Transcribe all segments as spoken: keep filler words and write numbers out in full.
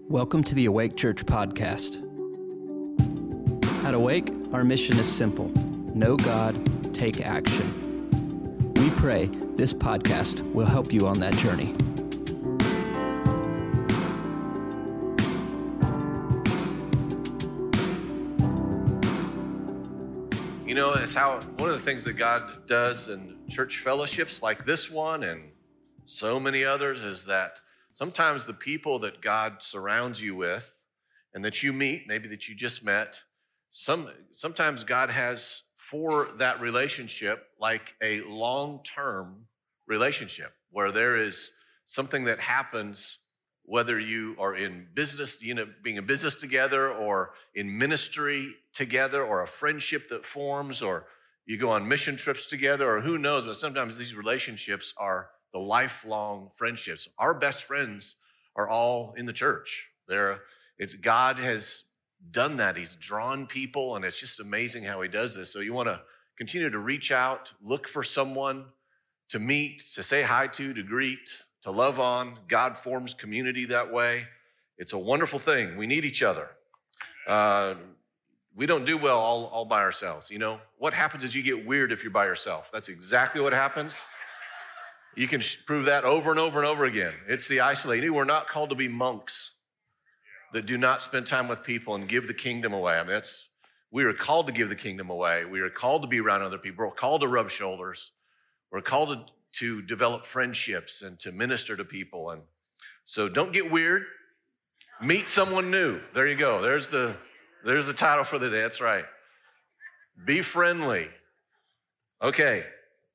Welcome to the Awake Church podcast. At Awake, our mission is simple: know God, take action. We pray this podcast will help you on that journey. You know, it's how one of the things that God does in church fellowships like this one and so many others is that sometimes the people that God surrounds you with and that you meet, maybe that you just met, some sometimes God has for that relationship like a long-term relationship where there is something that happens whether you are in business, you know, being in business together or in ministry together or a friendship that forms or you go on mission trips together or who knows, but sometimes these relationships are the lifelong friendships. Our best friends are all in the church. They're, it's God has done that. He's drawn people, and it's just amazing how he does this. So you want to continue to reach out, look for someone to meet, to say hi to, to greet, to love on. God forms community that way. It's a wonderful thing. We need each other. Uh, we don't do well all, all by ourselves. You know, what happens is you get weird if you're by yourself. That's exactly what happens. You can prove that over and over and over again. It's the isolating. We're not called to be monks that do not spend time with people and give the kingdom away. I mean, that's, we are called to give the kingdom away. We are called to be around other people. We're called to rub shoulders. We're called to, to develop friendships and to minister to people. And so don't get weird. Meet someone new. There you go. There's the, there's the title for the day. That's right. Be friendly. Okay.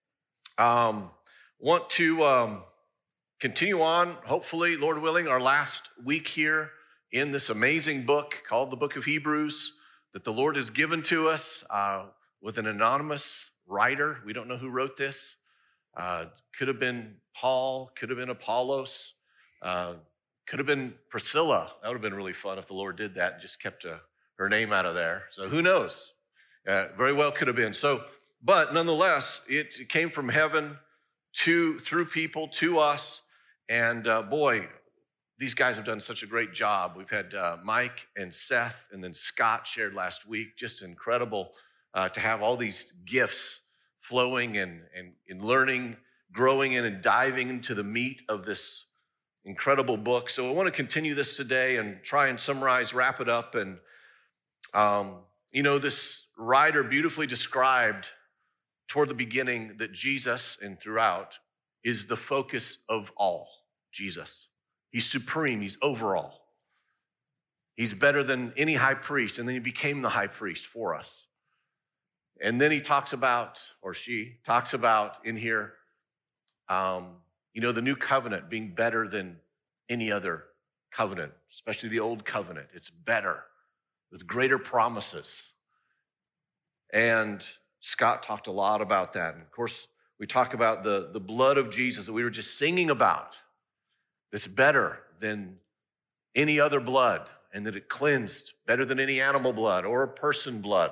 Um, Want to um, continue on, hopefully, Lord willing, our last week here in this amazing book called the Book of Hebrews that the Lord has given to us uh, with an anonymous writer. We don't know who wrote this. Uh, could have been Paul, could have been Apollos, uh, could have been Priscilla. That would have been really fun if the Lord did that and just kept uh, her name out of there. So who knows? Uh, very well could have been. So, but nonetheless, it, it came from heaven to through people to us, and uh, boy, these guys have done such a great job. We've had uh, Mike and Seth, and then Scott shared last week. Just incredible uh, to have all these gifts flowing and and and learning, growing in, and diving into the meat of this incredible book. So I want to continue this today and try and summarize, wrap it up, and um, you know, this writer beautifully described toward the beginning that Jesus and throughout is the focus of all. Jesus. He's supreme. He's overall. He's better than any high priest. And then he became the high priest for us. And then he talks about, or she talks about in here, um, you know, the new covenant being better than any other covenant, especially the old covenant. It's better with greater promises. And Scott talked a lot about that. And of course, we talk about the, the blood of Jesus that we were just singing about. That's better than any other blood, and that it cleansed better than any animal blood or a person blood.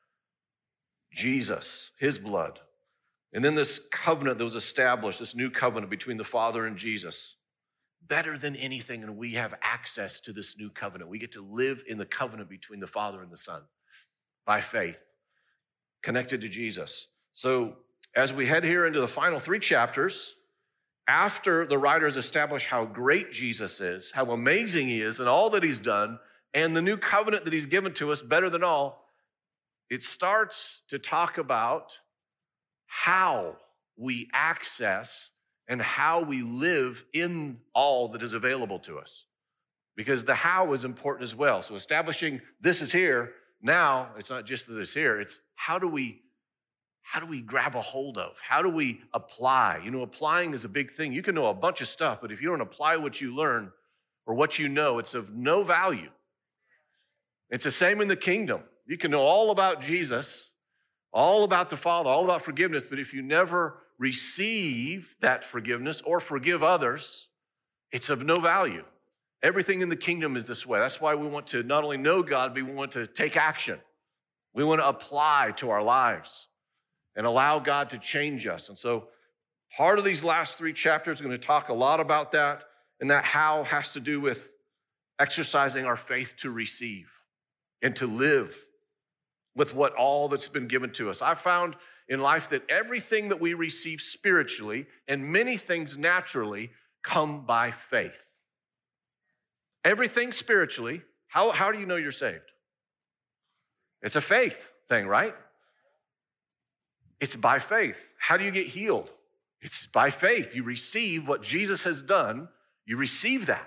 Jesus, his blood. And then this covenant that was established, this new covenant between the Father and Jesus. Better than anything, and we have access to this new covenant. We get to live in the covenant between the Father and the Son by faith, connected to Jesus. So as we head here into the final three chapters, after the writers establish how great Jesus is, how amazing he is and all that he's done, and the new covenant that he's given to us, better than all, it starts to talk about how we access and how we live in all that is available to us. Because the how is important as well. So establishing this is here, now it's not just that it's here, it's how do we how do we grab a hold of? How do we apply? You know, applying is a big thing. You can know a bunch of stuff, but if you don't apply what you learn or what you know, it's of no value. It's the same in the kingdom. You can know all about Jesus, all about the Father, all about forgiveness, but if you never receive that forgiveness or forgive others, it's of no value. Everything in the kingdom is this way. That's why we want to not only know God, but we want to take action. We want to apply to our lives and allow God to change us. And so part of these last three chapters are going to talk a lot about that, and that how has to do with exercising our faith to receive and to live with what all that's been given to us. I've found in life that everything that we receive spiritually and many things naturally come by faith. Everything spiritually, how, how do you know you're saved? It's a faith thing, right? It's by faith. How do you get healed? It's by faith. You receive what Jesus has done, you receive that.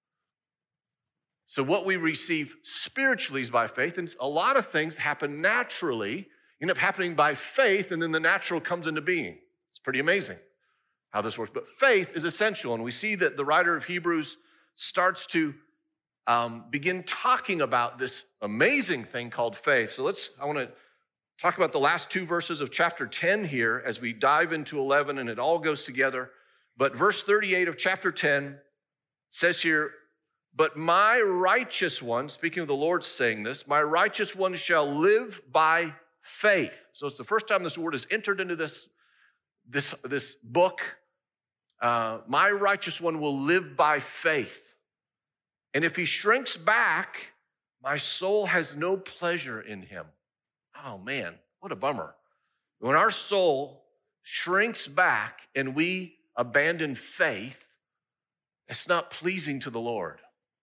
So what we receive spiritually is by faith, and a lot of things happen naturally, end up happening by faith, and then the natural comes into being. It's pretty amazing how this works. But faith is essential, and we see that the writer of Hebrews starts to um, begin talking about this amazing thing called faith. So let's, I want to talk about the last two verses of chapter ten here as we dive into eleven, and it all goes together. But verse thirty-eight of chapter ten says here, "But my righteous one," speaking of the Lord saying this, "my righteous one shall live by faith." So it's the first time this word is entered into this, this, this book. Uh, my righteous one will live by faith. And if he shrinks back, my soul has no pleasure in him. Oh man, what a bummer. When our soul shrinks back and we abandon faith, it's not pleasing to the Lord.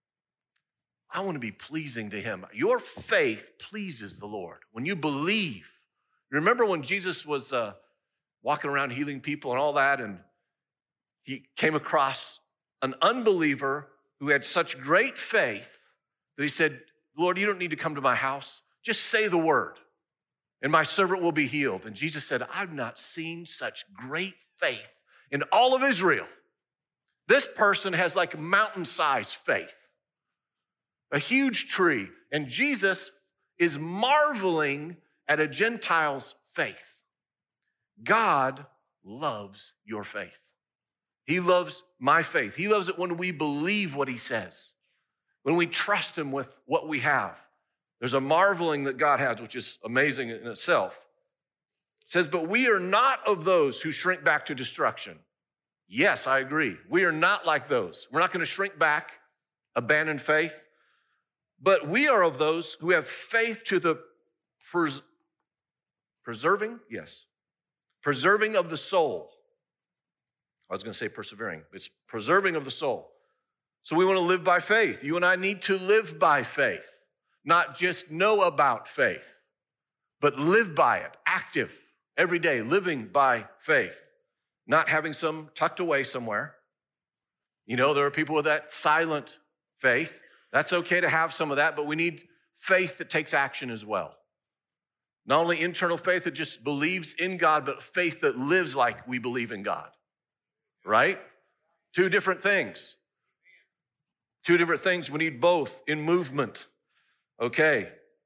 I want to be pleasing to him. Your faith pleases the Lord. When you believe, remember when Jesus was uh, walking around healing people and all that, and he came across an unbeliever who had such great faith that he said, "Lord, you don't need to come to my house. Just say the word, and my servant will be healed." And Jesus said, "I've not seen such great faith in all of Israel." This person has like mountain-sized faith, a huge tree. And Jesus is marveling at a Gentile's faith. God loves your faith. He loves my faith. He loves it when we believe what he says, when we trust him with what we have. There's a marveling that God has, which is amazing in itself. It says, "But we are not of those who shrink back to destruction." Yes, I agree. We are not like those. We're not going to shrink back, abandon faith. But we are of those who have faith to the pres- preserving, yes, preserving of the soul. I was going to say persevering. It's preserving of the soul. So we want to live by faith. You and I need to live by faith, not just know about faith, but live by it, active, every day, living by faith, not having some tucked away somewhere. You know, there are people with that silent faith. That's okay to have some of that, but we need faith that takes action as well. Not only internal faith that just believes in God, but faith that lives like we believe in God, right? Two different things. Two different things. We need both in movement. Okay.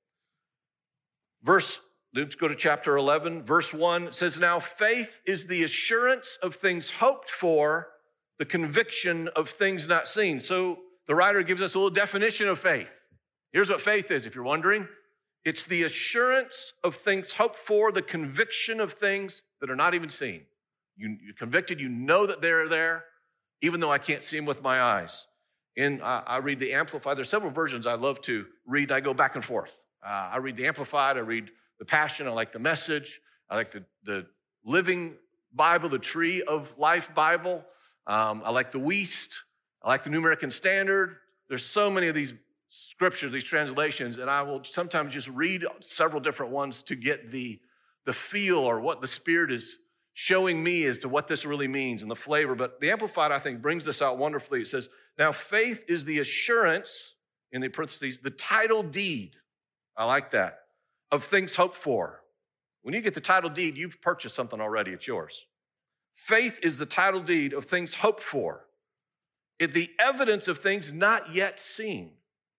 Verse, let's go to chapter eleven. Verse one, it says, "Now faith is the assurance of things hoped for, the conviction of things not seen." So the writer gives us a little definition of faith. Here's what faith is, if you're wondering. It's the assurance of things hoped for, the conviction of things that are not even seen. You, you're convicted, you know that they're there, even though I can't see them with my eyes. In, uh, I read the Amplified. There's several versions I love to read. I go back and forth. Uh, I read the Amplified. I read the Passion. I like the Message. I like the, the Living Bible, the Tree of Life Bible. Um, I like the Wuest. I like the New American Standard. There's so many of these scriptures, these translations, and I will sometimes just read several different ones to get the, the feel or what the Spirit is showing me as to what this really means and the flavor. But the Amplified, I think, brings this out wonderfully. It says, "Now faith is the assurance," in the parentheses, "the title deed," I like that, "of things hoped for." When you get the title deed, you've purchased something already, it's yours. Faith is the title deed of things hoped for. It's the evidence of things not yet seen.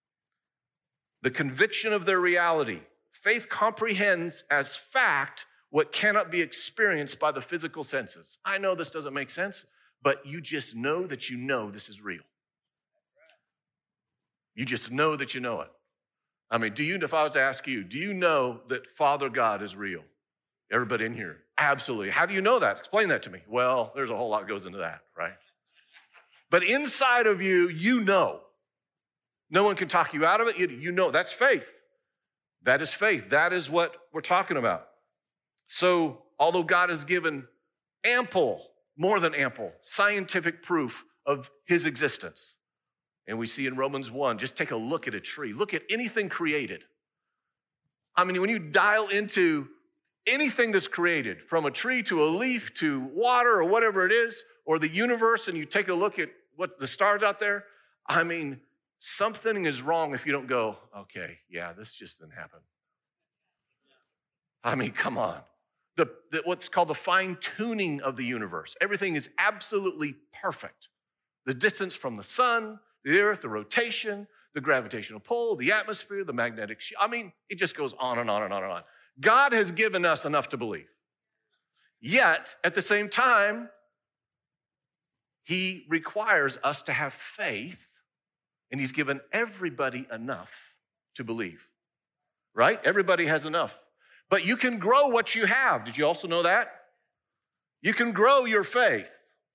The conviction of their reality. Faith comprehends as fact what cannot be experienced by the physical senses. I know this doesn't make sense, but you just know that you know this is real. You just know that you know it. I mean, do you, if I was to ask you, do you know that Father God is real? Everybody in here? Absolutely. How do you know that? Explain that to me. Well, there's a whole lot goes into that, right? But inside of you, you know. No one can talk you out of it. You, you know, that's faith. That is faith. That is what we're talking about. So, although God has given ample, more than ample, scientific proof of his existence, and we see in Romans one, just take a look at a tree. Look at anything created. I mean, when you dial into anything that's created, from a tree to a leaf to water or whatever it is, or the universe, and you take a look at what the stars out there, I mean, something is wrong if you don't go, okay, yeah, this just didn't happen. I mean, come on. The, the, what's called the fine-tuning of the universe. Everything is absolutely perfect. The distance from the sun, the earth, the rotation, the gravitational pull, the atmosphere, the magnetic shield. I mean, it just goes on and on and on and on. God has given us enough to believe. Yet, at the same time, he requires us to have faith, and he's given everybody enough to believe, right? Everybody has enough. But you can grow what you have. Did you also know that? You can grow your faith.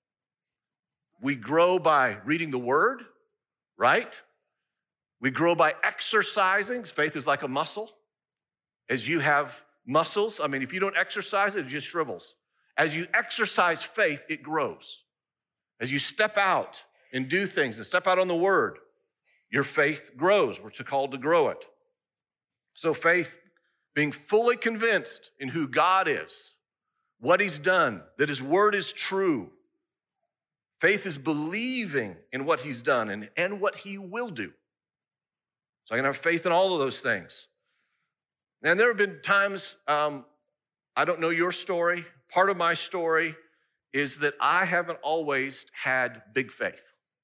We grow by reading the word, right? We grow by exercising. Faith is like a muscle. As you have muscles, I mean, if you don't exercise it, it just shrivels. As you exercise faith, it grows. As you step out and do things and step out on the word, your faith grows. We're called to grow it. So faith, being fully convinced in who God is, what he's done, that his word is true. Faith is believing in what he's done and, and what he will do. So I can have faith in all of those things. And there have been times, um, I don't know your story. Part of my story is that I haven't always had big faith.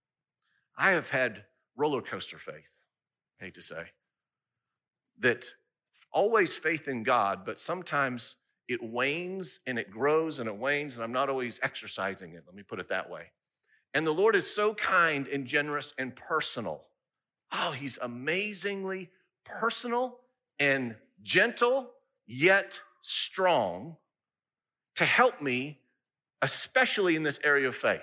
I have had roller coaster faith, I hate to say. That always faith in God, but sometimes it wanes and it grows and it wanes, and I'm not always exercising it. Let me put it that way. And the Lord is so kind and generous and personal. Oh, he's amazingly personal and gentle, yet strong to help me, especially in this area of faith.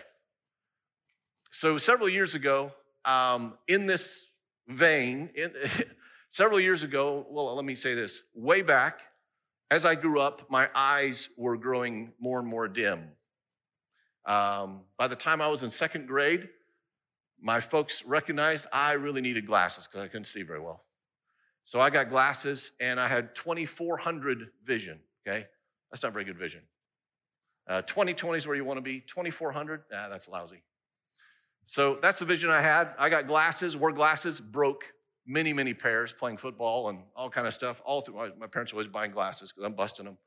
So several years ago, um, in this vein, in, several years ago, well, let me say this, way back, as I grew up, my eyes were growing more and more dim. Um, by the time I was in second grade, my folks recognized I really needed glasses because I couldn't see very well. So I got glasses, and I had twenty-four hundred vision, okay? That's not very good vision. Uh, twenty twenty is where you want to be. twenty-four hundred, nah, that's lousy. So that's the vision I had. I got glasses, wore glasses, broke many, many pairs playing football and all kind of stuff. All through my, my parents were always buying glasses because I'm busting them.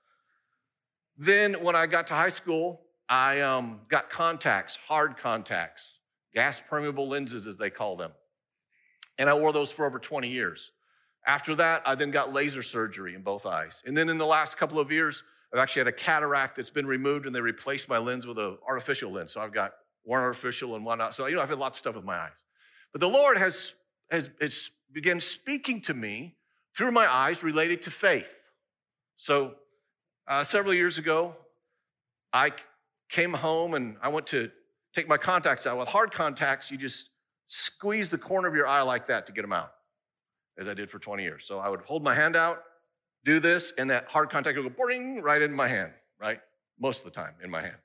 Then when I got to high school, I um, got contacts, hard contacts, gas permeable lenses as they call them. And I wore those for over twenty years. After that, I then got laser surgery in both eyes. And then in the last couple of years, I've actually had a cataract that's been removed, and they replaced my lens with an artificial lens. So I've got one artificial and one not. So, you know, I've had lots of stuff with my eyes. But the Lord has, has, has began speaking to me through my eyes related to faith. So uh, several years ago, I came home and I went to take my contacts out. With hard contacts, you just squeeze the corner of your eye like that to get them out, as I did for twenty years. So I would hold my hand out, do this, and that hard contact would go boing right in my hand, right? Most of the time in my hand.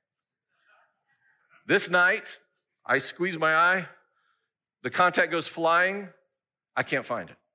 This night, I squeeze my eye, the contact goes flying, I can't find it.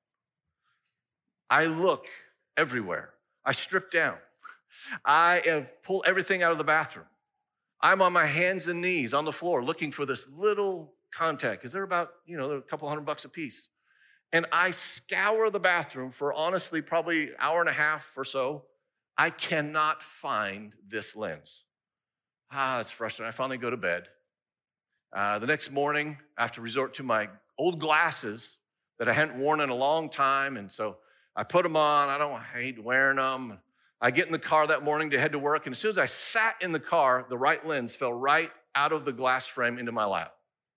I look everywhere. I strip down. I have pulled everything out of the bathroom. I'm on my hands and knees on the floor looking for this little contact, because they're about, you know, they're a couple hundred bucks a piece. And I scour the bathroom for honestly probably an hour and a half or so. I cannot find this lens. Ah, it's frustrating. I finally go to bed. Uh, the next morning, I have to resort to my old glasses that I hadn't worn in a long time. And so I put them on. I don't hate wearing them. I get in the car that morning to head to work. And as soon as I sat in the car, the right lens fell right out of the glass frame into my lap.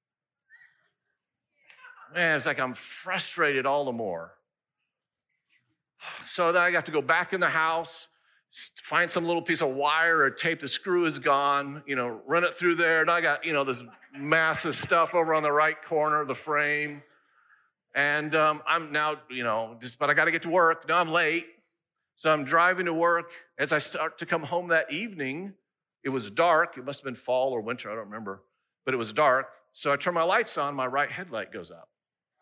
Man, it's like I'm frustrated all the more. So then I have to go back in the house, find some little piece of wire or tape. The screw is gone, you know, run it through there. And I got, you know, this massive stuff over on the right corner of the frame. And um, I'm now, you know, just, but I got to get to work. Now I'm late. So I'm driving to work. As I start to come home that evening, it was dark. It must have been fall or winter. I don't remember. But it was dark. So I turn my lights on. My right headlight goes out.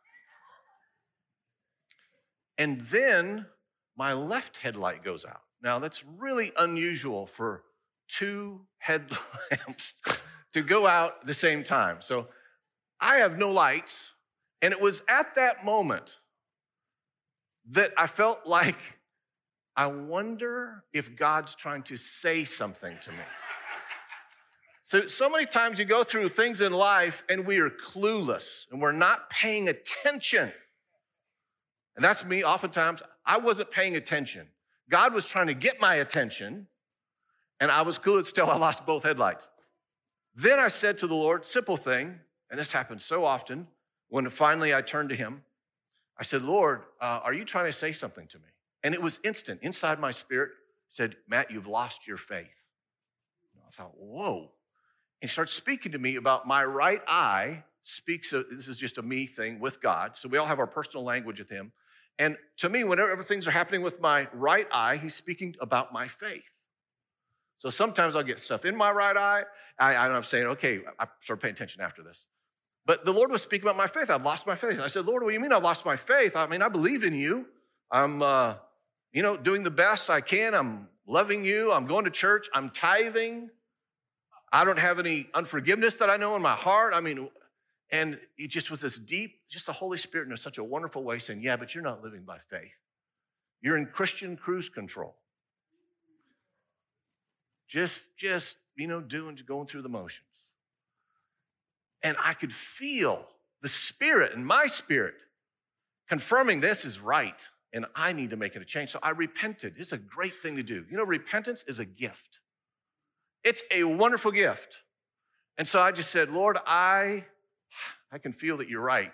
And then my left headlight goes out. Now, that's really unusual for two headlamps to go out at the same time. So I have no lights. And it was at that moment that I felt like, I wonder if God's trying to say something to me. So, so many times you go through things in life and we are clueless and we're not paying attention. And that's me. Oftentimes, I wasn't paying attention. God was trying to get my attention, and I was clueless still. I lost both headlights. Then I said to the Lord, simple thing, and this happens so often, when finally I turned to him, I said, Lord, uh, are you trying to say something to me? And it was instant. Inside my spirit said, Matt, you've lost your faith. And I thought, whoa. And he starts speaking to me about my right eye speaks, of, this is just a me thing with God. So we all have our personal language with him. And to me, whenever things are happening with my right eye, he's speaking about my faith. So sometimes I'll get stuff in my right eye. I, I'm saying, okay, I start paying attention after this. But the Lord was speaking about my faith. I'd lost my faith. I said, Lord, what do you mean I've lost my faith? I mean, I believe in you. I'm, uh, you know, doing the best I can. I'm loving you. I'm going to church. I'm tithing. I don't have any unforgiveness that I know in my heart. I mean, and it just was this deep, just the Holy Spirit in such a wonderful way saying, yeah, but you're not living by faith. You're in Christian cruise control. Just, just, you know, doing, going through the motions. And I could feel the Spirit and my spirit confirming this is right, and I need to make it a change. So I repented. It's a great thing to do. You know, repentance is a gift. It's a wonderful gift. And so I just said, Lord, I, I can feel that you're right.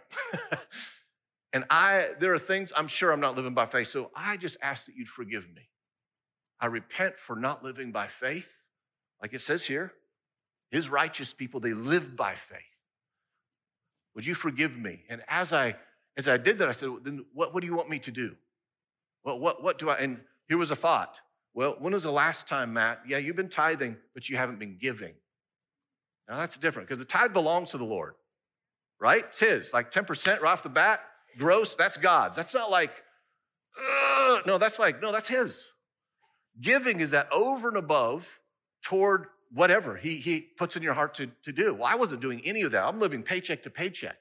And I, there are things I'm sure I'm not living by faith. So I just ask that you'd forgive me. I repent for not living by faith. Like it says here, his righteous people, they live by faith. Would you forgive me? And as I as I did that, I said, well, then what, what do you want me to do? Well, what, what do I, and here was a thought. Well, when was the last time, Matt? Yeah, you've been tithing, but you haven't been giving. Now that's different because the tithe belongs to the Lord, right? It's his, like ten percent right off the bat, gross, that's God's. That's not like, uh, no, that's like, no, that's his. Giving is that over and above toward whatever he, he puts in your heart to, to do. Well, I wasn't doing any of that. I'm living paycheck to paycheck,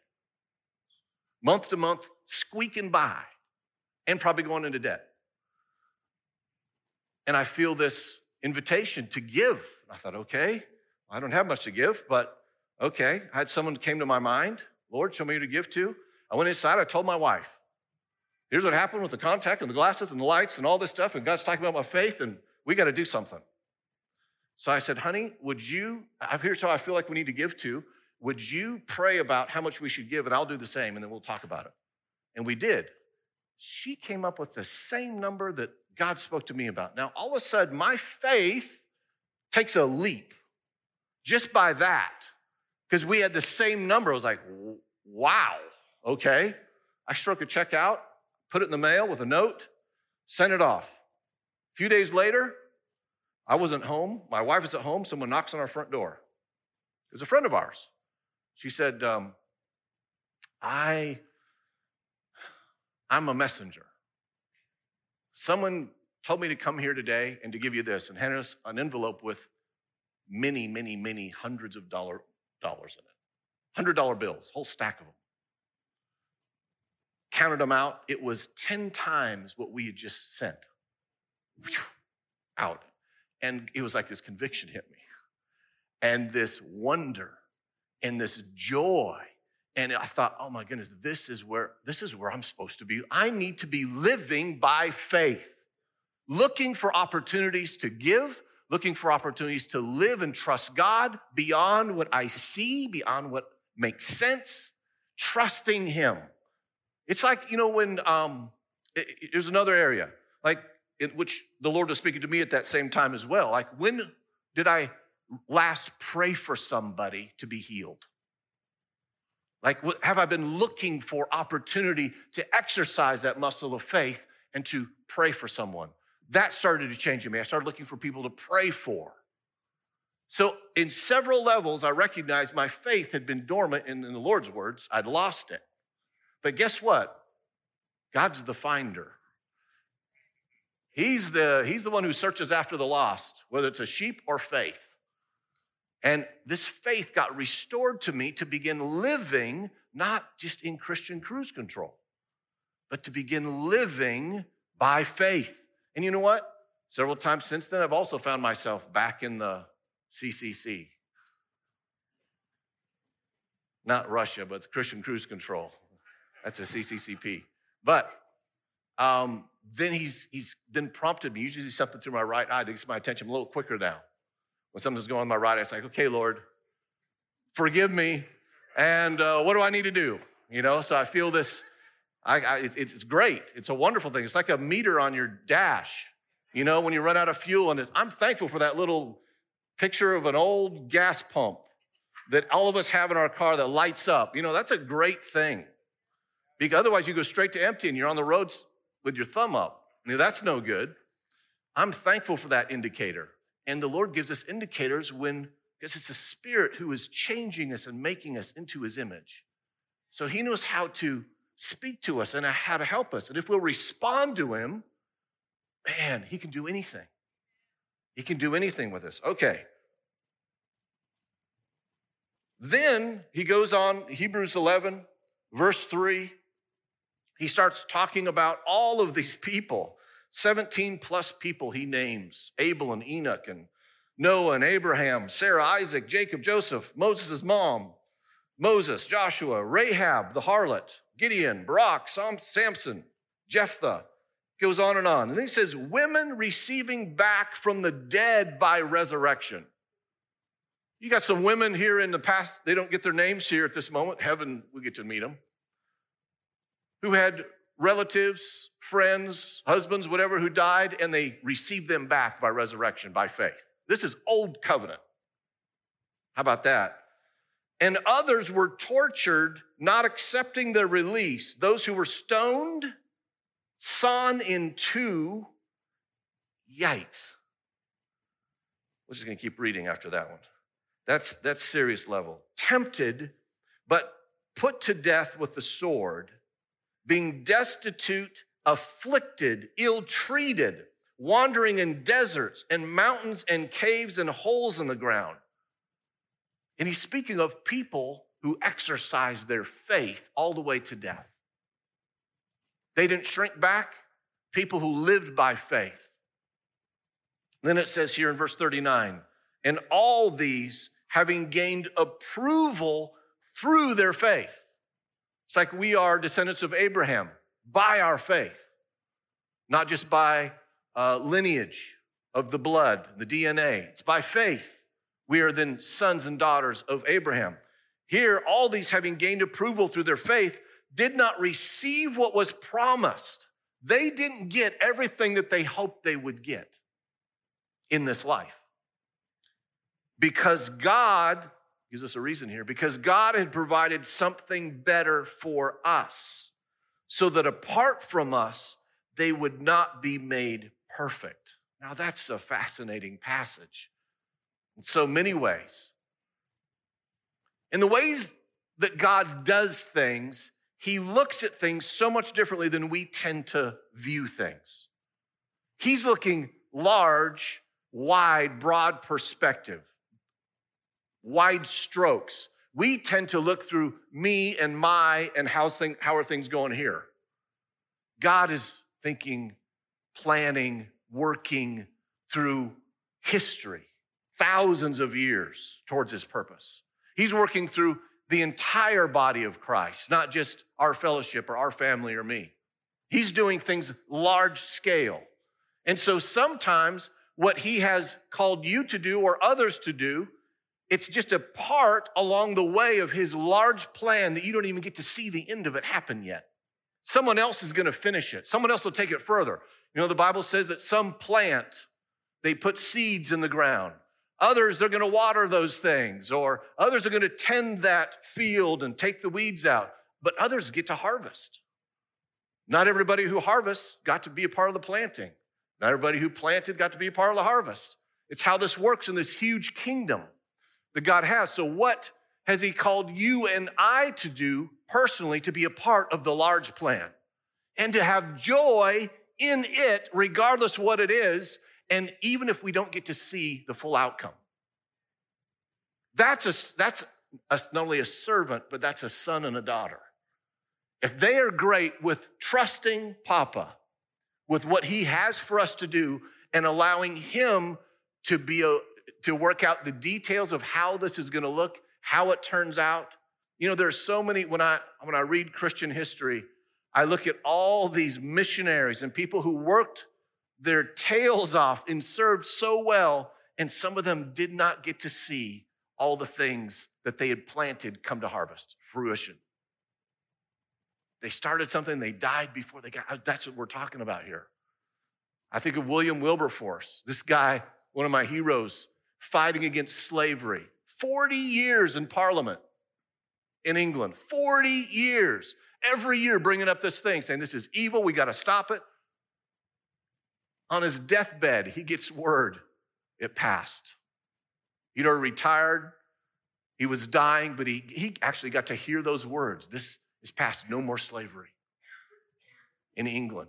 month to month, squeaking by, and probably going into debt. And I feel this invitation to give. I thought, okay, I don't have much to give, but okay. I had someone who came to my mind. Lord, show me who to give to. I went inside. I told my wife, here's what happened with the contact and the glasses and the lights and all this stuff, and God's talking about my faith, and we got to do something. So I said, honey, would you, here's how I feel like we need to give to. Would you pray about how much we should give, and I'll do the same, and then we'll talk about it. And we did. She came up with the same number that God spoke to me about. Now, all of a sudden, my faith takes a leap just by that, because we had the same number. I was like, wow, okay. I struck a check out, put it in the mail with a note, sent it off. A few days later, I wasn't home. My wife was at home. Someone knocks on our front door. It was a friend of ours. She said, um, I, I'm a messenger. Someone told me to come here today and to give you this, and handed us an envelope with many, many, many hundreds of dollar, dollars in it. one hundred dollar bills, whole stack of them. Counted them out. It was ten times what we had just sent. Whew, out. And it was like this conviction hit me. And this wonder and this joy. And I thought, oh my goodness, this is where, this is where I'm supposed to be. I need to be living by faith, looking for opportunities to give, looking for opportunities to live and trust God beyond what I see, beyond what makes sense, trusting him. It's like, you know, when, um, it, it, there's another area, like in which the Lord was speaking to me at that same time as well. Like, when did I last pray for somebody to be healed? Like, have I been looking for opportunity to exercise that muscle of faith and to pray for someone? That started to change in me. I started looking for people to pray for. So in several levels, I recognized my faith had been dormant in, in the Lord's words. I'd lost it. But guess what? God's the finder. He's the, he's the one who searches after the lost, whether it's a sheep or faith. And this faith got restored to me to begin living, not just in Christian cruise control, but to begin living by faith. And you know what? Several times since then, I've also found myself back in the C C C. Not Russia, but Christian cruise control. That's a C C C P. But um, then he's he's then prompted me. Usually something through my right eye that gets my attention a little quicker now. When something's going on my right eye, it's like, okay, Lord, forgive me. And uh, what do I need to do? You know, so I feel this. I, I, it's, it's great. It's a wonderful thing. It's like a meter on your dash. You know, when you run out of fuel, and it, I'm thankful for that little picture of an old gas pump that all of us have in our car that lights up. You know, that's a great thing. Because otherwise you go straight to empty and you're on the roads with your thumb up. You know, that's no good. I'm thankful for that indicator. And the Lord gives us indicators when, because it's the Spirit who is changing us and making us into his image. So he knows how to speak to us and how to help us. And if we'll respond to him, man, he can do anything. He can do anything with us. Okay. Then he goes on, Hebrews eleven, verse three. He starts talking about all of these people, seventeen plus people he names, Abel and Enoch and Noah and Abraham, Sarah, Isaac, Jacob, Joseph, Moses' mom, Moses, Joshua, Rahab, the harlot, Gideon, Barak, Samson, Jephthah. Goes on and on. And then he says, women receiving back from the dead by resurrection. You got some women here in the past, they don't get their names here at this moment. Heaven, we get to meet them. Who had relatives, friends, husbands, whatever, who died, and they received them back by resurrection, by faith. This is old covenant. How about that? And others were tortured, not accepting their release. Those who were stoned, sawn in two, yikes. We're just going to keep reading after that one. That's, that's serious level. Tempted, but put to death with the sword, being destitute, afflicted, ill-treated, wandering in deserts and mountains and caves and holes in the ground. And he's speaking of people who exercised their faith all the way to death. They didn't shrink back. People who lived by faith. Then it says here in verse thirty-nine, and all these having gained approval through their faith. It's like we are descendants of Abraham by our faith, not just by uh, lineage of the blood, the D N A. It's by faith. We are then sons and daughters of Abraham. Here, all these having gained approval through their faith did not receive what was promised. They didn't get everything that they hoped they would get in this life. Because God, gives us a reason here, because God had provided something better for us, so that apart from us, they would not be made perfect. Now that's a fascinating passage in so many ways. In the ways that God does things, he looks at things so much differently than we tend to view things. He's looking large, wide, broad perspective, wide strokes. We tend to look through me and my and how's thing, how are things going here. God is thinking, planning, working through history, thousands of years towards his purpose. He's working through the entire body of Christ, not just our fellowship or our family or me. He's doing things large scale. And so sometimes what he has called you to do or others to do, it's just a part along the way of his large plan that you don't even get to see the end of it happen yet. Someone else is going to finish it. Someone else will take it further. You know, the Bible says that some plant, they put seeds in the ground. Others, they're going to water those things, or others are going to tend that field and take the weeds out, but others get to harvest. Not everybody who harvests got to be a part of the planting. Not everybody who planted got to be a part of the harvest. It's how this works in this huge kingdom that God has. So what has he called you and I to do personally to be a part of the large plan and to have joy in it, regardless of what it is, and even if we don't get to see the full outcome? That's a, that's a, not only a servant, but that's a son and a daughter. If they are great with trusting Papa, with what he has for us to do and allowing him to be a, to work out the details of how this is going to look, how it turns out. You know, there's so many, when I when I read Christian history, I look at all these missionaries and people who worked their tails off and served so well, and some of them did not get to see all the things that they had planted come to harvest, fruition. They started something, they died before they got, that's what we're talking about here. I think of William Wilberforce, this guy, one of my heroes, fighting against slavery. forty years in Parliament in England, forty years. Every year bringing up this thing, saying this is evil, we got to stop it. On his deathbed, he gets word it passed. He'd already retired. He was dying, but he, he actually got to hear those words. This is passed, no more slavery in England.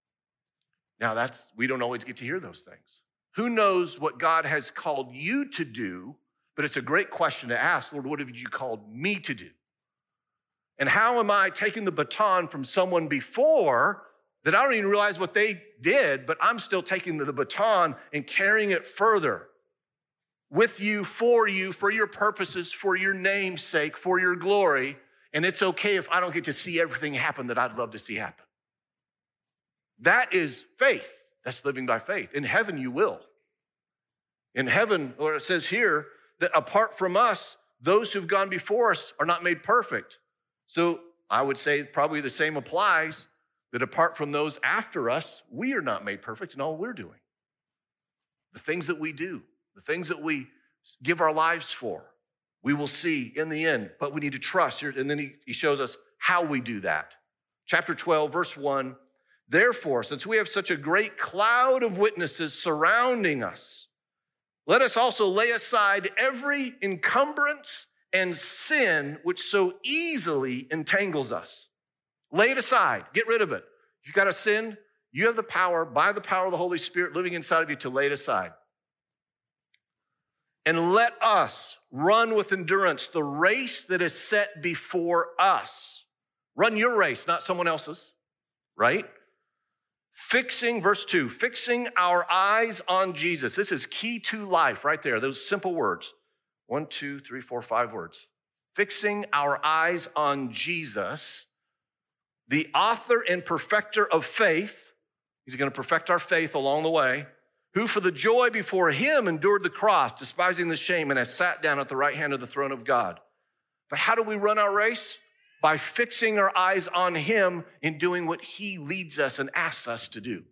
Now that's, we don't always get to hear those things. Who knows what God has called you to do, but it's a great question to ask, Lord, what have you called me to do? And how am I taking the baton from someone before that I don't even realize what they did, but I'm still taking the baton and carrying it further with you, for you, for your purposes, for your name's sake, for your glory. And it's okay if I don't get to see everything happen that I'd love to see happen. That is faith. That's living by faith. In heaven, you will. In heaven, or it says here, that apart from us, those who've gone before us are not made perfect. So I would say probably the same applies, that apart from those after us, we are not made perfect in all we're doing. The things that we do, the things that we give our lives for, we will see in the end, but we need to trust. And then he, he shows us how we do that. Chapter twelve, verse one, therefore, since we have such a great cloud of witnesses surrounding us, let us also lay aside every encumbrance and sin which so easily entangles us. Lay it aside. Get rid of it. If you've got a sin, you have the power, by the power of the Holy Spirit living inside of you, to lay it aside. And let us run with endurance the race that is set before us. Run your race, not someone else's, right? Fixing, verse two, fixing our eyes on Jesus. This is key to life right there, those simple words. One, two, three, four, five words. Fixing our eyes on Jesus, the author and perfecter of faith. He's going to perfect our faith along the way. Who for the joy before him endured the cross, despising the shame, and has sat down at the right hand of the throne of God. But how do we run our race? By fixing our eyes on him and doing what he leads us and asks us to do.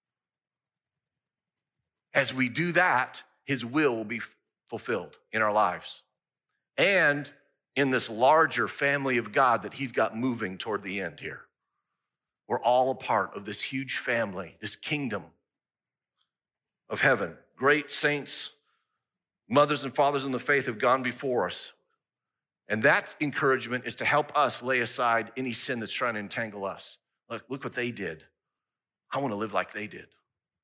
As we do that, his will will be fulfilled in our lives and in this larger family of God that he's got moving toward the end here. We're all a part of this huge family, this kingdom of heaven. Great saints, mothers and fathers in the faith have gone before us. And that encouragement is to help us lay aside any sin that's trying to entangle us. Look, look what they did. I want to live like they did.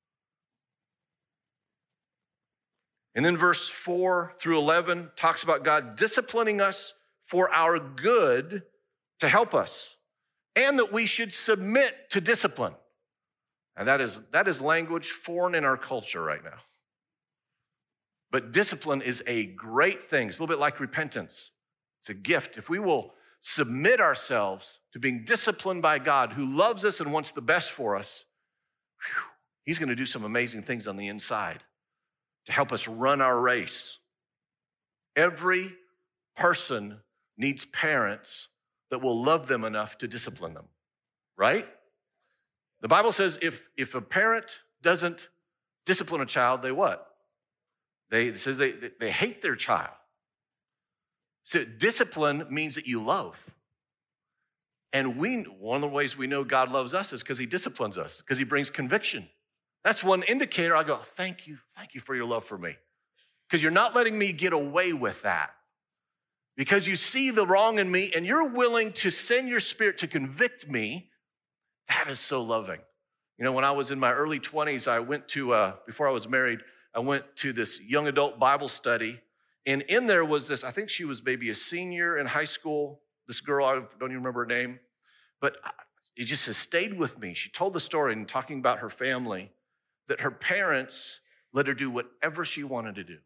And then verse four through eleven talks about God disciplining us for our good to help us, and that we should submit to discipline. And that is, that is language foreign in our culture right now. But discipline is a great thing. It's a little bit like repentance. It's a gift. If we will submit ourselves to being disciplined by God, who loves us and wants the best for us, whew, he's going to do some amazing things on the inside to help us run our race. Every person needs parents that will love them enough to discipline them, right? The Bible says if, if a parent doesn't discipline a child, they what? They, it says they, they hate their child. So discipline means that you love. And we, one of the ways we know God loves us is because he disciplines us, because he brings conviction. That's one indicator. I go, thank you, thank you for your love for me. Because you're not letting me get away with that. Because you see the wrong in me and you're willing to send your spirit to convict me. That is so loving. You know, when I was in my early twenties, I went to, uh, before I was married, I went to this young adult Bible study. And in there was this, I think she was maybe a senior in high school. This girl, I don't even remember her name. But it just has stayed with me. She told the story and talking about her family, that her parents let her do whatever she wanted to do.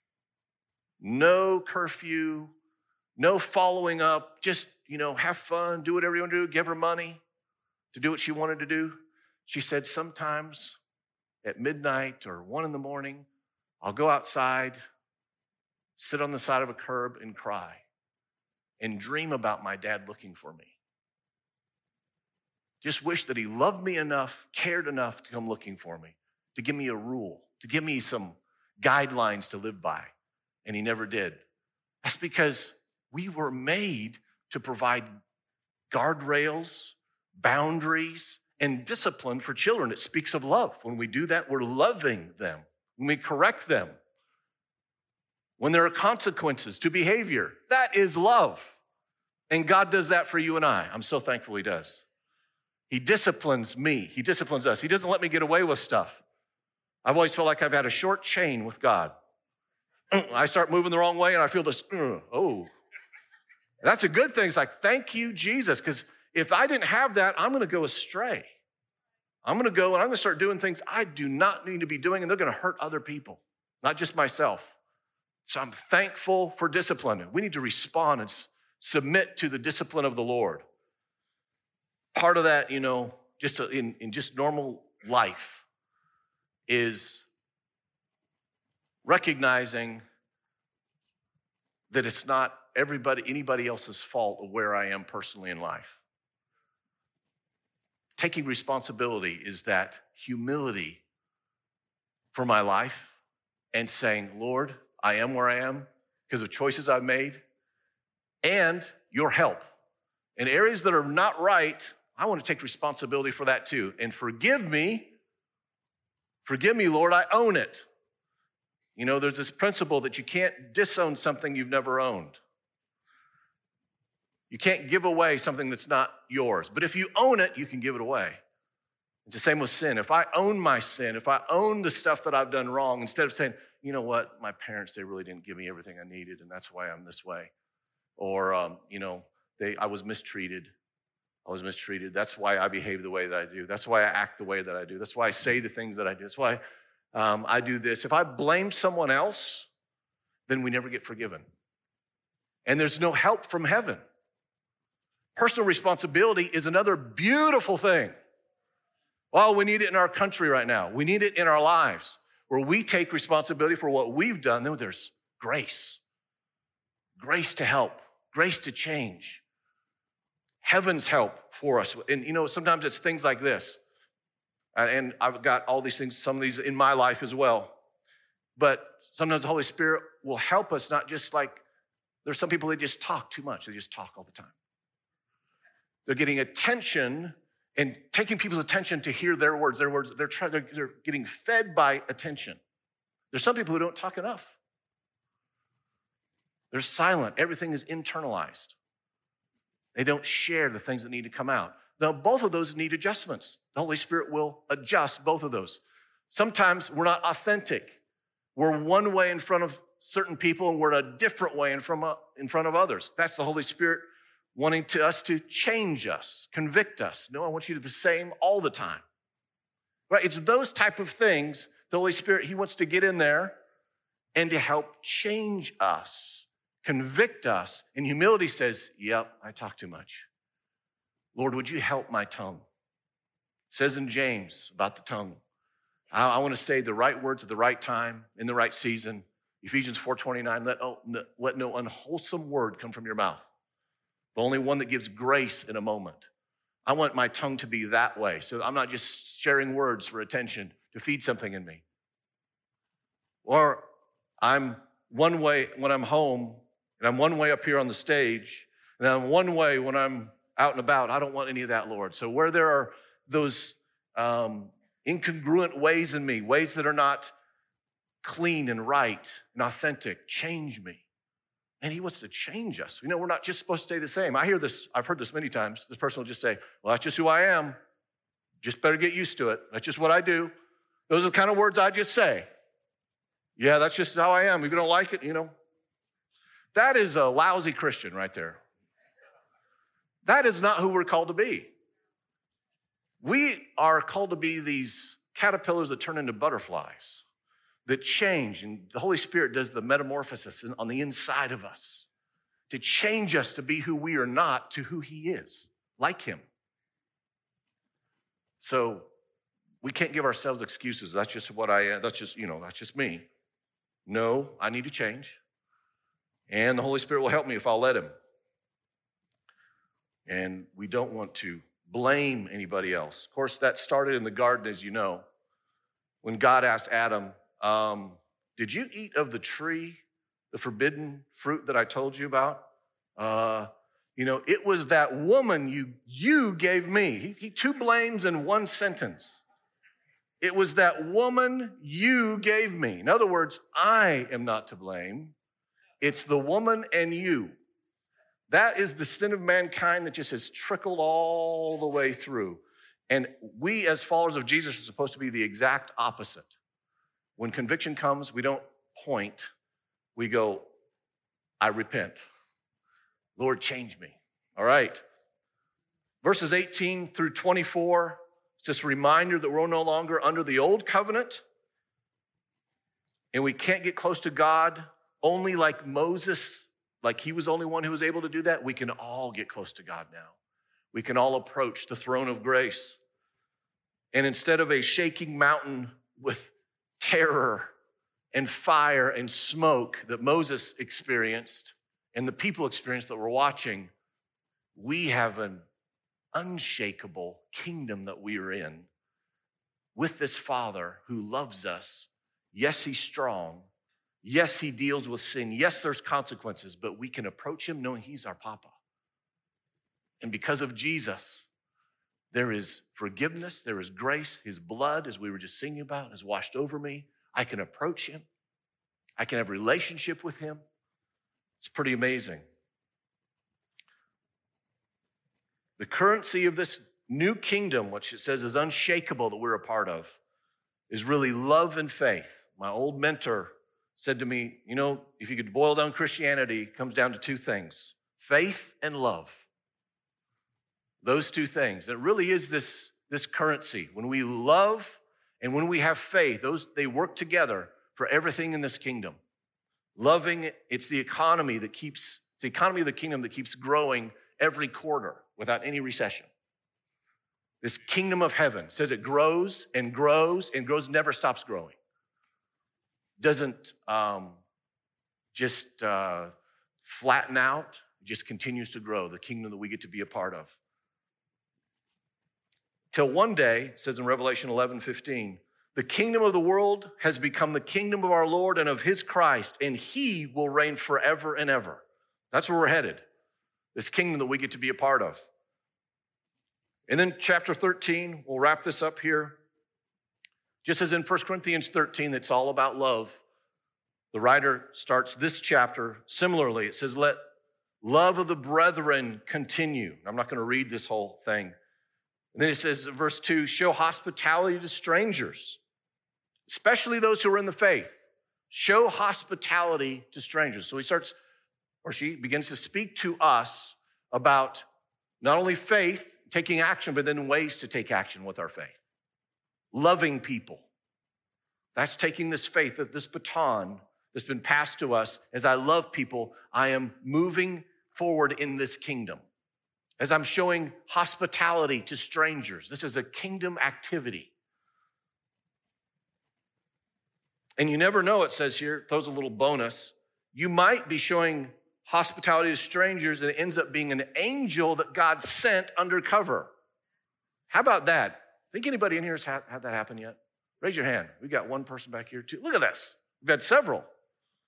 No curfew, no following up, just, you know, have fun, do whatever you want to do, give her money to do what she wanted to do. She said, sometimes at midnight or one in the morning, I'll go outside, sit on the side of a curb and cry and dream about my dad looking for me. Just wish that he loved me enough, cared enough to come looking for me, to give me a rule, to give me some guidelines to live by. And he never did. That's because we were made to provide guardrails, boundaries, and discipline for children. It speaks of love. When we do that, we're loving them. When we correct them, when there are consequences to behavior, that is love. And God does that for you and I. I'm so thankful he does. He disciplines me. He disciplines us. He doesn't let me get away with stuff. I've always felt like I've had a short chain with God. I start moving the wrong way and I feel this, uh, oh. That's a good thing. It's like, thank you, Jesus, because if I didn't have that, I'm going to go astray. I'm going to go and I'm going to start doing things I do not need to be doing, and they're going to hurt other people, not just myself. So I'm thankful for discipline. We need to respond and submit to the discipline of the Lord. Part of that, you know, just in, in just normal life is recognizing that it's not everybody, anybody else's fault of where I am personally in life. Taking responsibility is that humility for my life and saying, Lord, I am where I am because of choices I've made and your help. In areas that are not right, I want to take responsibility for that too. And forgive me. Forgive me, Lord, I own it. You know, there's this principle that you can't disown something you've never owned. You can't give away something that's not yours. But if you own it, you can give it away. It's the same with sin. If I own my sin, if I own the stuff that I've done wrong, instead of saying, you know what, my parents, they really didn't give me everything I needed, and that's why I'm this way. Or, um, you know, they, I was mistreated. I was mistreated. That's why I behave the way that I do. That's why I act the way that I do. That's why I say the things that I do. That's why um, I do this. If I blame someone else, then we never get forgiven. And there's no help from heaven. Personal responsibility is another beautiful thing. Well, we need it in our country right now. We need it in our lives where we take responsibility for what we've done. Then there's grace. Grace to help. Grace to change. Heaven's help for us. And, you know, sometimes it's things like this. And I've got all these things, some of these in my life as well. But sometimes the Holy Spirit will help us, not just like, there's some people that just talk too much. They just talk all the time. They're getting attention and taking people's attention to hear their words. Their words, they're trying, they're, they're getting fed by attention. There's some people who don't talk enough. They're silent. Everything is internalized. They don't share the things that need to come out. Now, both of those need adjustments. The Holy Spirit will adjust both of those. Sometimes we're not authentic. We're one way in front of certain people and we're a different way in front of, in front of others. That's the Holy Spirit wanting to us to change us, convict us. No, I want you to be the same all the time. Right? It's those type of things, the Holy Spirit, he wants to get in there and to help change us, convict us. And humility says, yep, I talk too much. Lord, would you help my tongue? It says in James about the tongue. I, I want to say the right words at the right time, in the right season. Ephesians four twenty-nine, let, oh, no, let no unwholesome word come from your mouth, but only one that gives grace in a moment. I want my tongue to be that way, so I'm not just sharing words for attention to feed something in me. Or I'm one way when I'm home, and I'm one way up here on the stage, and I'm one way when I'm out and about. I don't want any of that, Lord. So where there are those um, incongruent ways in me, ways that are not clean and right and authentic, change me. And he wants to change us. You know, we're not just supposed to stay the same. I hear this, I've heard this many times. This person will just say, well, that's just who I am. Just better get used to it. That's just what I do. Those are the kind of words I just say. Yeah, that's just how I am. If you don't like it, you know. That is a lousy Christian right there. That is not who we're called to be. We are called to be these caterpillars that turn into butterflies, that change, and the Holy Spirit does the metamorphosis on the inside of us to change us to be who we are not to who he is, like him. So we can't give ourselves excuses. That's just what I am. That's just, you know, that's just me. No, I need to change. And the Holy Spirit will help me if I'll let him. And we don't want to blame anybody else. Of course, that started in the garden, as you know, when God asked Adam, um, did you eat of the tree, the forbidden fruit that I told you about? Uh, you know, it was that woman you, you gave me. He, he two blames in one sentence. It was that woman you gave me. In other words, I am not to blame. It's the woman and you. That is the sin of mankind that just has trickled all the way through. And we as followers of Jesus are supposed to be the exact opposite. When conviction comes, we don't point. We go, I repent. Lord, change me. All right. Verses eighteen through twenty-four, it's this reminder that we're no longer under the old covenant, and we can't get close to God only like Moses, like he was the only one who was able to do that. We can all get close to God now. We can all approach the throne of grace. And instead of a shaking mountain with terror and fire and smoke that Moses experienced and the people experienced that we're watching, we have an unshakable kingdom that we are in with this Father who loves us. Yes, he's strong. Yes, he deals with sin. Yes, there's consequences, but we can approach him knowing he's our Papa. And because of Jesus, there is forgiveness, there is grace. His blood, as we were just singing about, has washed over me. I can approach him. I can have a relationship with him. It's pretty amazing. The currency of this new kingdom, which it says is unshakable that we're a part of, is really love and faith. My old mentor said to me, you know, if you could boil down Christianity, it comes down to two things, faith and love. Those two things. It really is this, this currency. When we love and when we have faith, those they work together for everything in this kingdom. Loving, it's the economy that keeps, it's the economy of the kingdom that keeps growing every quarter without any recession. This kingdom of heaven says it grows and grows and grows, never stops growing. Doesn't um, just uh, flatten out, it just continues to grow, the kingdom that we get to be a part of. Till one day, it says in Revelation eleven fifteen, the kingdom of the world has become the kingdom of our Lord and of his Christ, and he will reign forever and ever. That's where we're headed, this kingdom that we get to be a part of. And then chapter thirteen, we'll wrap this up here. Just as in First Corinthians thirteen, it's all about love. The writer starts this chapter similarly. It says, let love of the brethren continue. I'm not going to read this whole thing. And then it says, verse two, show hospitality to strangers, especially those who are in the faith. Show hospitality to strangers. So he starts, or she begins to speak to us about not only faith, taking action, but then ways to take action with our faith. Loving people. That's taking this faith, this baton that's been passed to us. As I love people, I am moving forward in this kingdom. As I'm showing hospitality to strangers. This is a kingdom activity. And you never know, it says here, throws a little bonus. You might be showing hospitality to strangers and it ends up being an angel that God sent undercover. How about that? Think anybody in here has had, had that happen yet? Raise your hand. We got one person back here too. Look at this. We've had several.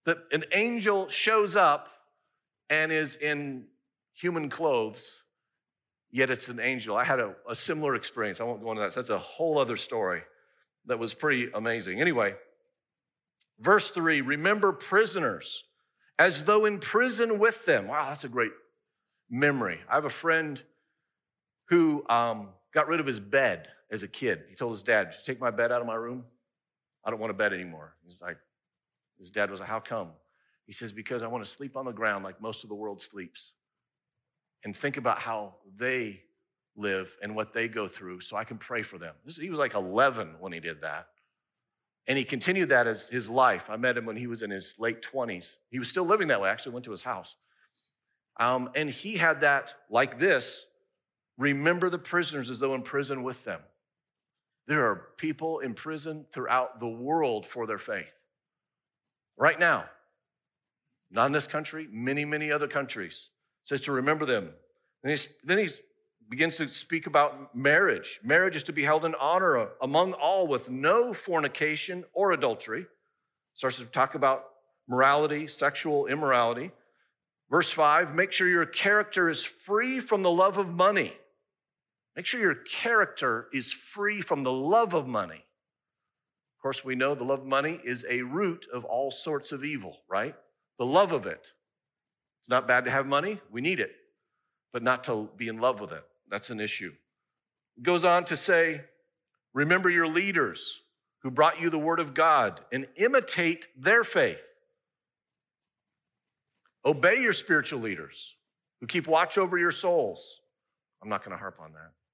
that an angel shows up and is in human clothes, yet it's an angel. I had a, a similar experience. I won't go into that. That's a whole other story that was pretty amazing. Anyway, verse three, remember prisoners as though in prison with them. Wow, that's a great memory. I have a friend who um, got rid of his bed as a kid. He told his dad, "Just take my bed out of my room. I don't want a bed anymore." He's like, his dad was like, "How come?" He says, "Because I want to sleep on the ground like most of the world sleeps and think about how they live and what they go through so I can pray for them." This, he was like eleven when he did that. And he continued that as his life. I met him when he was in his late twenties. He was still living that way. I actually went to his house. Um, and he had that like this, remember the prisoners as though in prison with them. There are people in prison throughout the world for their faith. Right now. Not in this country, many, many other countries. It says to remember them. And he's, then he begins to speak about marriage. Marriage is to be held in honor among all with no fornication or adultery. Starts to talk about morality, sexual immorality. Verse five, make sure your character is free from the love of money. Make sure your character is free from the love of money. Of course, we know the love of money is a root of all sorts of evil, right? The love of it. It's not bad to have money. We need it, but not to be in love with it. That's an issue. It goes on to say, remember your leaders who brought you the word of God and imitate their faith. Obey your spiritual leaders who keep watch over your souls. I'm not going to harp on that.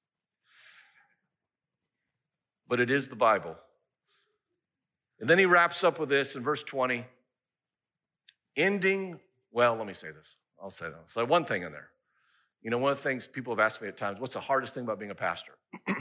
But it is the Bible. And then he wraps up with this in verse twenty. Ending, well, let me say this. I'll say that. So one thing in there. You know, one of the things people have asked me at times, what's the hardest thing about being a pastor?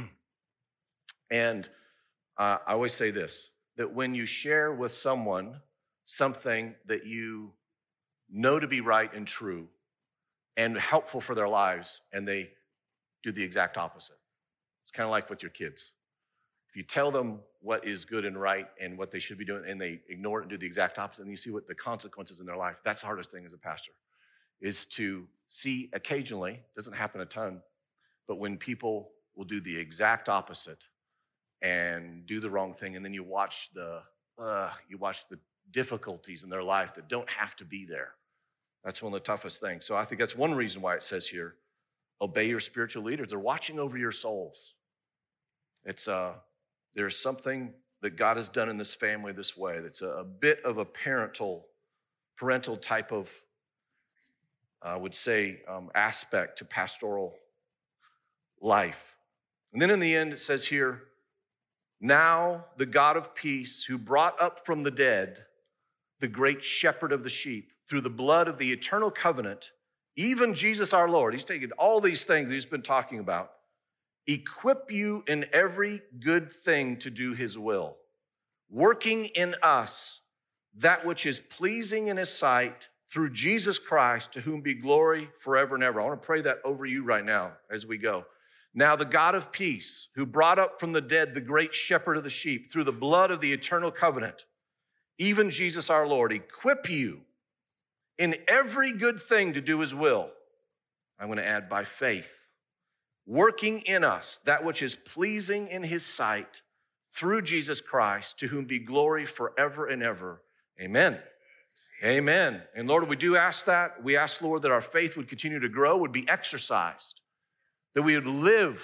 and uh, I always say this, that when you share with someone something that you know to be right and true and helpful for their lives, and they do the exact opposite. It's kind of like with your kids. If you tell them what is good and right and what they should be doing, and they ignore it and do the exact opposite, and you see what the consequences in their life, that's the hardest thing as a pastor, is to see occasionally, doesn't happen a ton, but when people will do the exact opposite and do the wrong thing, and then you watch the uh, you watch the difficulties in their life that don't have to be there. That's one of the toughest things. So I think that's one reason why it says here, obey your spiritual leaders. They're watching over your souls. It's uh, there's something that God has done in this family this way that's a, a bit of a parental, parental type of, I uh, would say, um, aspect to pastoral life. And then in the end, it says here, now the God of peace who brought up from the dead the great shepherd of the sheep through the blood of the eternal covenant, even Jesus our Lord, he's taken all these things he's been talking about, equip you in every good thing to do his will, working in us that which is pleasing in his sight through Jesus Christ, to whom be glory forever and ever. I want to pray that over you right now as we go. Now the God of peace, who brought up from the dead the great shepherd of the sheep through the blood of the eternal covenant, even Jesus our Lord, equip you in every good thing to do his will. I'm going to add by faith, working in us that which is pleasing in his sight through Jesus Christ, to whom be glory forever and ever. Amen. Amen. And Lord, we do ask that. We ask, Lord, that our faith would continue to grow, would be exercised, that we would live,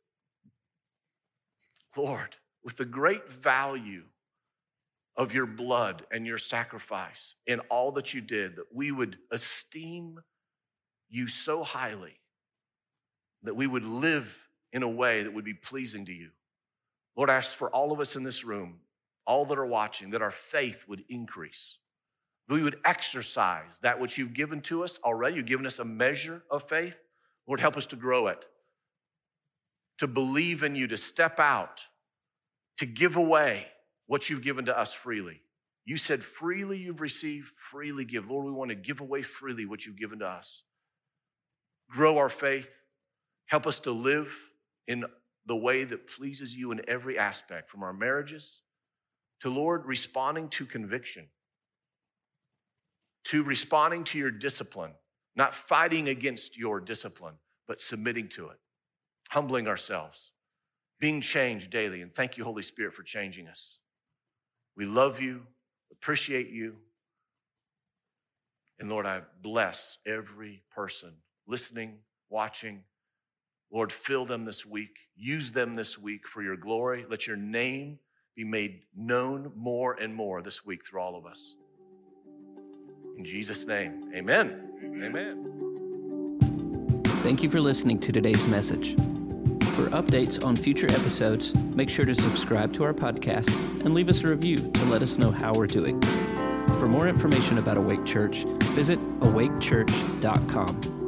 Lord, with the great value of your blood and your sacrifice in all that you did, that we would esteem you so highly, that we would live in a way that would be pleasing to you. Lord, I ask for all of us in this room, all that are watching, that our faith would increase. We would exercise that which you've given to us already. You've given us a measure of faith. Lord, help us to grow it, to believe in you, to step out, to give away what you've given to us freely. You said freely you've received, freely give. Lord, we want to give away freely what you've given to us. Grow our faith. Help us to live in the way that pleases you in every aspect, from our marriages to, Lord, responding to conviction. to responding to your discipline, not fighting against your discipline, but submitting to it, humbling ourselves, being changed daily. And thank you, Holy Spirit, for changing us. We love you, appreciate you. And Lord, I bless every person listening, watching. Lord, fill them this week. Use them this week for your glory. Let your name be made known more and more this week through all of us. In Jesus' name, amen. Amen. Thank you for listening to today's message. For updates on future episodes, make sure to subscribe to our podcast and leave us a review to let us know how we're doing. For more information about Awake Church, visit awake church dot com.